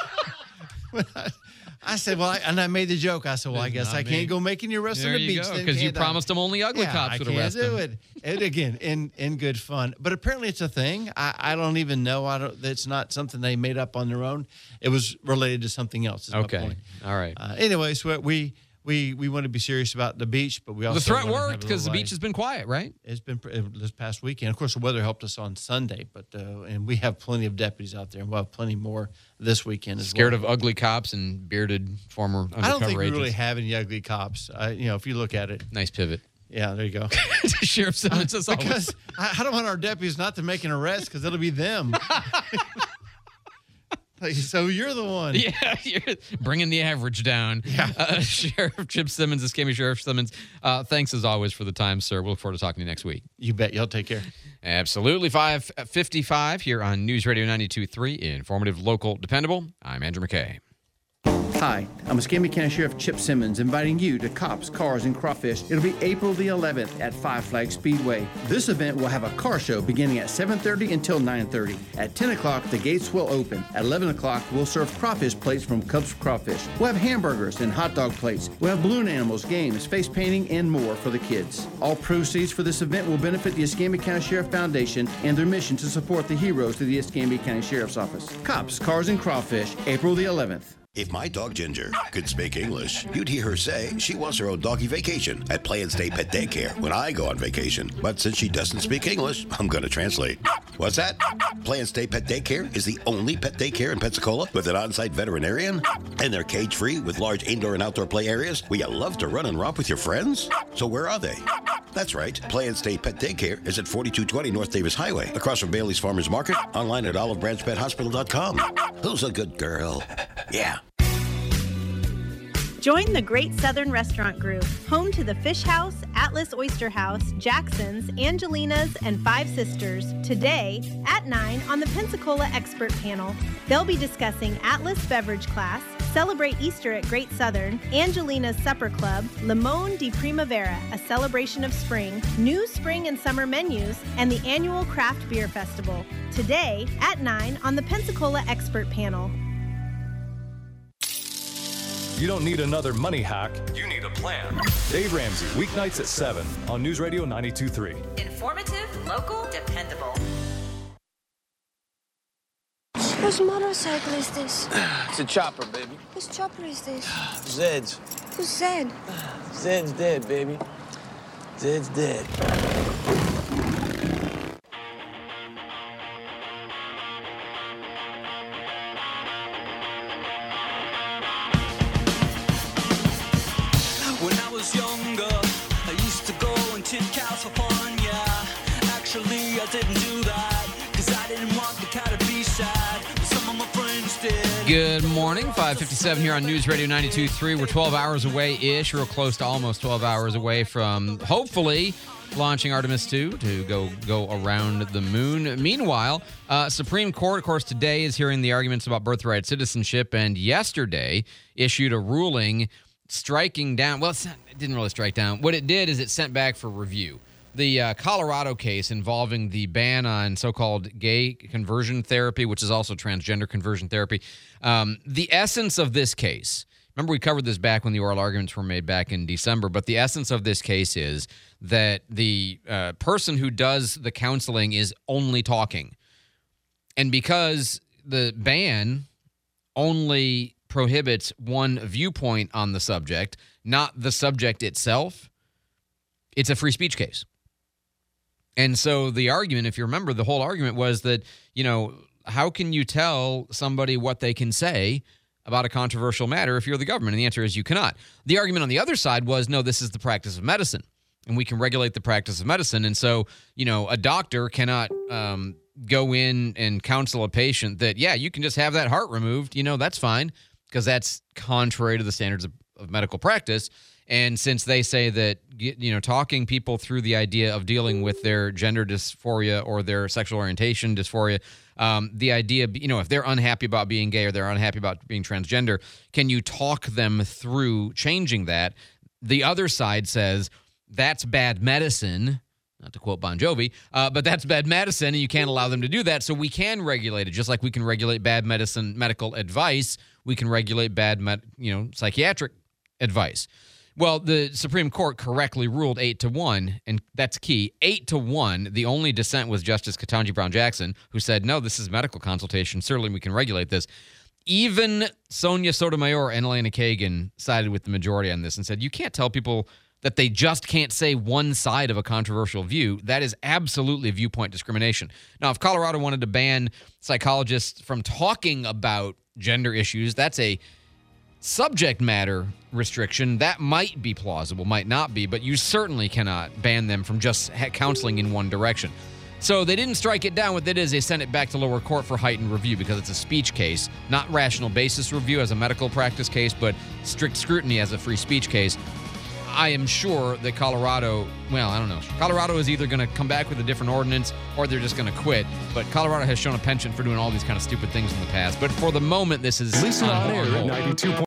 S5: I said, "Well," and I made the joke. I said, "Well, I guess I can't go making you arrest on
S4: There
S5: the
S4: you
S5: beach
S4: go, because you promised them only ugly cops would arrest
S5: I can't do
S4: them.
S5: it. And again, in good fun. But apparently, it's a thing. I don't even know. It's not something they made up on their own. It was related to something else. Is my
S4: Okay.
S5: point.
S4: All right.
S5: Anyways, we want to be serious about the beach, but we also
S4: The threat
S5: wanna have
S4: worked
S5: a
S4: because the
S5: little
S4: beach has been quiet, right?
S5: It's been this past weekend. Of course, the weather helped us on Sunday, but and we have plenty of deputies out there, and we'll have plenty more this weekend as
S4: Scared
S5: well.
S4: of ugly cops and bearded former undercover
S5: I don't think we
S4: agents.
S5: really have any ugly cops. If you look at it.
S4: Nice pivot.
S5: Yeah, there you go.
S4: Sheriff Simmons is always.
S5: Because I don't want our deputies not to make an arrest because it'll be them. So you're the one.
S4: Yeah, you're bringing the average down. Yeah. Sheriff Chip Simmons, this came Sheriff Simmons. Thanks as always for the time, sir. We'll look forward to talking to you next week.
S5: You bet. Y'all take care.
S4: Absolutely. 5:55 here on News Radio 92.3, informative, local, dependable. I'm Andrew McKay.
S17: Hi, I'm Escambia County Sheriff Chip Simmons, inviting you to Cops, Cars, and Crawfish. It'll be April the 11th at Five Flag Speedway. This event will have a car show beginning at 7:30 until 9:30. At 10 o'clock, the gates will open. At 11 o'clock, we'll serve crawfish plates from Cubs Crawfish. We'll have hamburgers and hot dog plates. We'll have balloon animals, games, face painting, and more for the kids. All proceeds for this event will benefit the Escambia County Sheriff Foundation and their mission to support the heroes of the Escambia County Sheriff's Office. Cops, Cars, and Crawfish, April the 11th.
S18: If my dog Ginger could speak English, you'd hear her say she wants her own doggy vacation at Play and Stay Pet Daycare when I go on vacation. But since she doesn't speak English, I'm going to translate. What's that? Play and Stay Pet Daycare is the only pet daycare in Pensacola with an on-site veterinarian, and they're cage-free with large indoor and outdoor play areas where you love to run and romp with your friends. So where are they? That's right. Play and Stay Pet Daycare is at 4220 North Davis Highway, across from Bailey's Farmers Market, online at olivebranchpethospital.com. Who's a good girl? Yeah.
S19: Join the Great Southern Restaurant Group, home to the Fish House, Atlas Oyster House, Jackson's, Angelina's, and Five Sisters, today at 9 on the Pensacola Expert Panel. They'll be discussing Atlas Beverage Class, Celebrate Easter at Great Southern, Angelina's Supper Club, Limon di Primavera, a celebration of spring, new spring and summer menus, and the annual Craft Beer Festival. Today at 9 on the Pensacola Expert Panel.
S1: You don't need another money hack. You need a plan. Dave Ramsey, weeknights at 7 on News Radio 92.3.
S20: Informative, local, dependable.
S21: Whose motorcycle is this?
S22: It's a chopper, baby.
S21: Whose chopper is this?
S22: Zed's.
S21: Who's Zed?
S22: Zed's dead, baby. Zed's dead.
S2: When I was younger, I used to go and tip cows for fun, yeah. Actually, I didn't do that, cause I didn't want the cow to be sad. But some of my friends did.
S4: Good morning, 5:57 here on News Radio 92.3. We're 12 hours away-ish, real close to almost 12 hours away from, hopefully, launching Artemis 2 to go around the moon. Meanwhile, Supreme Court, of course, today is hearing the arguments about birthright citizenship, and yesterday issued a ruling striking down, well, it didn't really strike down. What it did is it sent back for review the Colorado case involving the ban on so-called gay conversion therapy, which is also transgender conversion therapy. The essence of this case, remember we covered this back when the oral arguments were made back in December, but the essence of this case is that the person who does the counseling is only talking. And because the ban only prohibits one viewpoint on the subject, not the subject itself, it's a free speech case. And so the argument, if you remember, the whole argument was that, how can you tell somebody what they can say about a controversial matter if you're the government? And the answer is you cannot. The argument on the other side was, no, this is the practice of medicine, and we can regulate the practice of medicine. And so, a doctor cannot go in and counsel a patient that, yeah, you can just have that heart removed. That's fine, because that's contrary to the standards of medical practice. And since they say that, talking people through the idea of dealing with their gender dysphoria or their sexual orientation dysphoria, the idea, if they're unhappy about being gay or they're unhappy about being transgender, can you talk them through changing that? The other side says that's bad medicine, not to quote Bon Jovi, but that's bad medicine, and you can't allow them to do that. So we can regulate it, just like we can regulate bad medical advice. We can regulate bad, psychiatric advice. Well, the Supreme Court correctly ruled 8-1, and that's key. 8-1. The only dissent was Justice Ketanji Brown Jackson, who said, no, this is medical consultation. Certainly we can regulate this. Even Sonia Sotomayor and Elena Kagan sided with the majority on this and said, you can't tell people that they just can't say one side of a controversial view. That is absolutely viewpoint discrimination. Now, if Colorado wanted to ban psychologists from talking about gender issues, that's a subject matter restriction. That might be plausible, might not be, but you certainly cannot ban them from just counseling in one direction. So they didn't strike it down. What they did is they sent it back to lower court for heightened review because it's a speech case, not rational basis review as a medical practice case, but strict scrutiny as a free speech case. I am sure that Colorado, I don't know. Colorado is either going to come back with a different ordinance or they're just going to quit. But Colorado has shown a penchant for doing all these kind of stupid things in the past. But for the moment, this is
S1: Listen on air at 92.